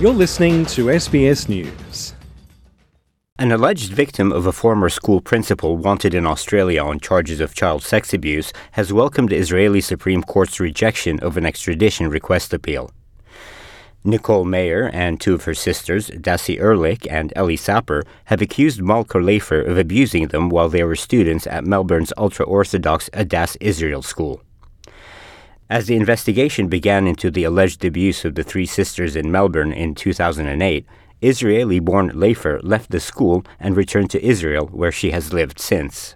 You're listening to SBS News. An alleged victim of a former school principal wanted in Australia on charges of child sex abuse has welcomed the Israeli Supreme Court's rejection of an extradition request appeal. Nicole Mayer and two of her sisters, Dassie Ehrlich and Ellie Sapper, have accused Malka Leifer of abusing them while they were students at Melbourne's ultra-Orthodox Adass Israel School. As the investigation began into the alleged abuse of the three sisters in Melbourne in 2008, Israeli-born Leifer left the school and returned to Israel, where she has lived since.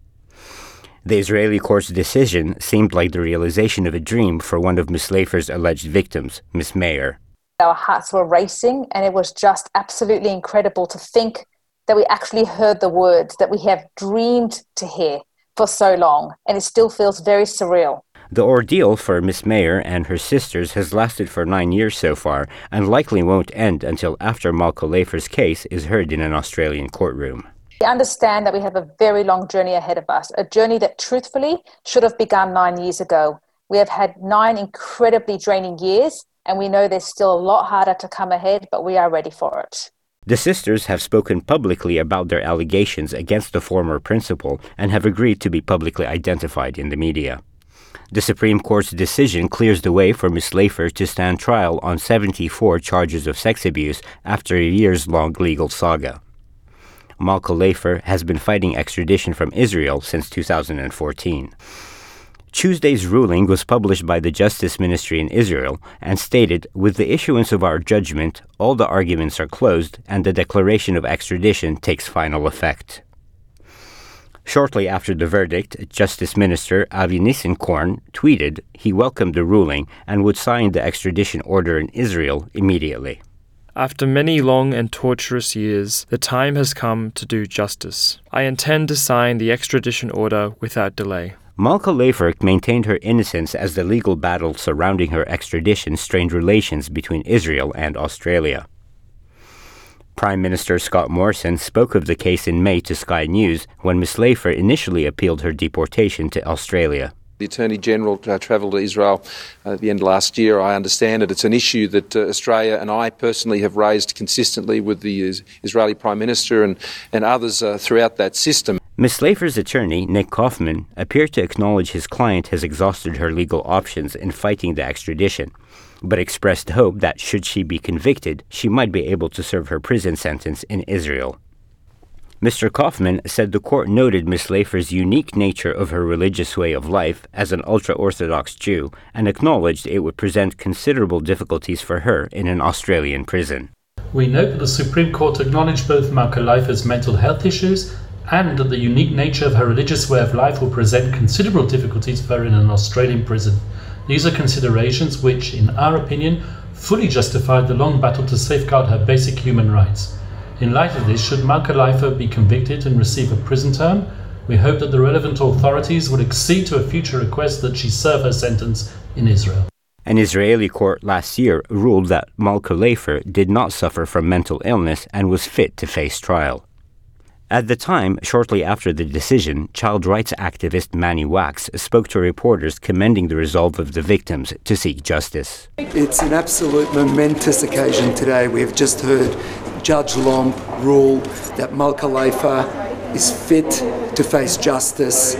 The Israeli court's decision seemed like the realization of a dream for one of Ms. Leifer's alleged victims, Ms. Mayer. Our hearts were racing, and it was just absolutely incredible to think that we actually heard the words that we have dreamed to hear for so long, and it still feels very surreal. The ordeal for Miss Mayer and her sisters has lasted for 9 years so far and likely won't end until after Malka Leifer's case is heard in an Australian courtroom. We understand that we have a very long journey ahead of us, a journey that truthfully should have begun 9 years ago. We have had 9 incredibly draining years, and we know there's still a lot harder to come ahead, but we are ready for it. The sisters have spoken publicly about their allegations against the former principal and have agreed to be publicly identified in the media. The Supreme Court's decision clears the way for Ms. Leifer to stand trial on 74 charges of sex abuse after a years-long legal saga. Malka Leifer has been fighting extradition from Israel since 2014. Tuesday's ruling was published by the Justice Ministry in Israel and stated, "With the issuance of our judgment, all the arguments are closed and the declaration of extradition takes final effect." Shortly after the verdict, Justice Minister Avi Nissenkorn tweeted he welcomed the ruling and would sign the extradition order in Israel immediately. After many long and torturous years, the time has come to do justice. I intend to sign the extradition order without delay. Malka Leifer maintained her innocence as the legal battle surrounding her extradition strained relations between Israel and Australia. Prime Minister Scott Morrison spoke of the case in May to Sky News when Ms. Leifer initially appealed her deportation to Australia. The Attorney General travelled to Israel at the end of last year. I understand it. It's an issue that Australia and I personally have raised consistently with the Israeli Prime Minister and others throughout that system. Ms. Leifer's attorney, Nick Kaufman, appeared to acknowledge his client has exhausted her legal options in fighting the extradition, but expressed hope that should she be convicted, she might be able to serve her prison sentence in Israel. Mr. Kaufman said the court noted Ms. Leifer's unique nature of her religious way of life as an ultra-Orthodox Jew and acknowledged it would present considerable difficulties for her in an Australian prison. We note that the Supreme Court acknowledged both Malka Leifer's mental health issues and that the unique nature of her religious way of life will present considerable difficulties for her in an Australian prison. These are considerations which, in our opinion, fully justified the long battle to safeguard her basic human rights. In light of this, should Malka Leifer be convicted and receive a prison term, we hope that the relevant authorities would accede to a future request that she serve her sentence in Israel. An Israeli court last year ruled that Malka Leifer did not suffer from mental illness and was fit to face trial. At the time, shortly after the decision, child rights activist Manny Wax spoke to reporters commending the resolve of the victims to seek justice. It's an absolute momentous occasion today. We have just heard Judge Lomb rule that Malka Leifer is fit to face justice,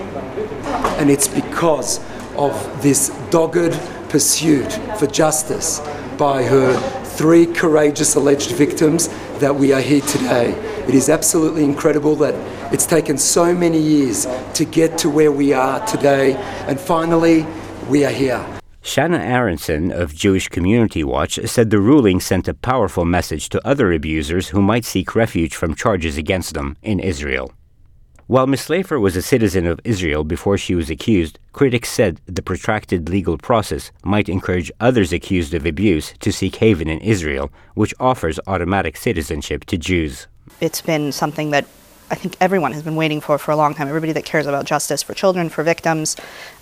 and it's because of this dogged pursuit for justice by her 3 courageous alleged victims that we are here today. It is absolutely incredible that it's taken so many years to get to where we are today, and finally, we are here. Shanna Aronson of Jewish Community Watch said the ruling sent a powerful message to other abusers who might seek refuge from charges against them in Israel. While Ms. Leifer was a citizen of Israel before she was accused, critics said the protracted legal process might encourage others accused of abuse to seek haven in Israel, which offers automatic citizenship to Jews. It's been something that I think everyone has been waiting for a long time. Everybody that cares about justice for children, for victims,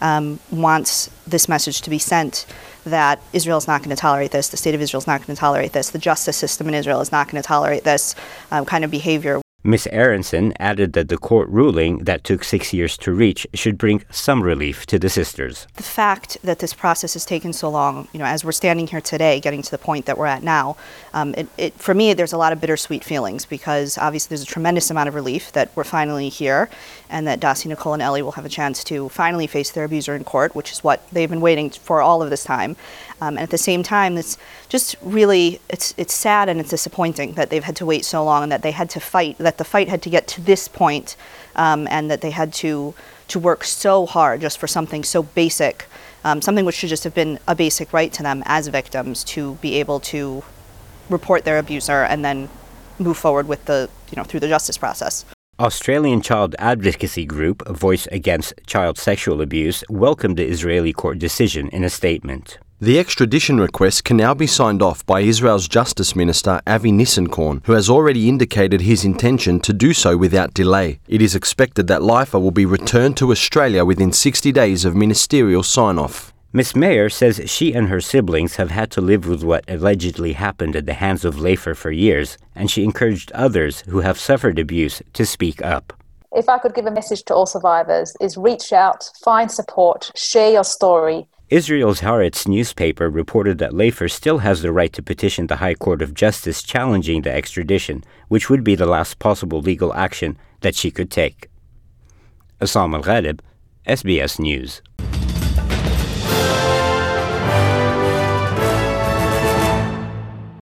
wants this message to be sent that Israel is not going to tolerate this, the state of Israel is not going to tolerate this, the justice system in Israel is not going to tolerate this kind of behavior. Ms. Aronson added that the court ruling that took 6 years to reach should bring some relief to the sisters. The fact that this process has taken so long, as we're standing here today, getting to the point that we're at now, for me, there's a lot of bittersweet feelings because obviously there's a tremendous amount of relief that we're finally here and that Dossie, Nicole, and Ellie will have a chance to finally face their abuser in court, which is what they've been waiting for all of this time. And at the same time, it's just really, it's sad and it's disappointing that they've had to wait so long and that they had to fight, that the fight had to get to this point, and that they had to work so hard just for something so basic, something which should just have been a basic right to them as victims to be able to report their abuser and then move forward with through the justice process. Australian child advocacy group Voice Against Child Sexual Abuse welcomed the Israeli court decision in a statement. The extradition request can now be signed off by Israel's Justice Minister Avi Nissenkorn, who has already indicated his intention to do so without delay. It is expected that Leifer will be returned to Australia within 60 days of ministerial sign-off. Ms. Mayer says she and her siblings have had to live with what allegedly happened at the hands of Leifer for years, and she encouraged others who have suffered abuse to speak up. If I could give a message to all survivors, is reach out, find support, share your story. Israel's Haaretz newspaper reported that Leifer still has the right to petition the High Court of Justice challenging the extradition, which would be the last possible legal action that she could take. Assam Al-Ghalib, SBS News.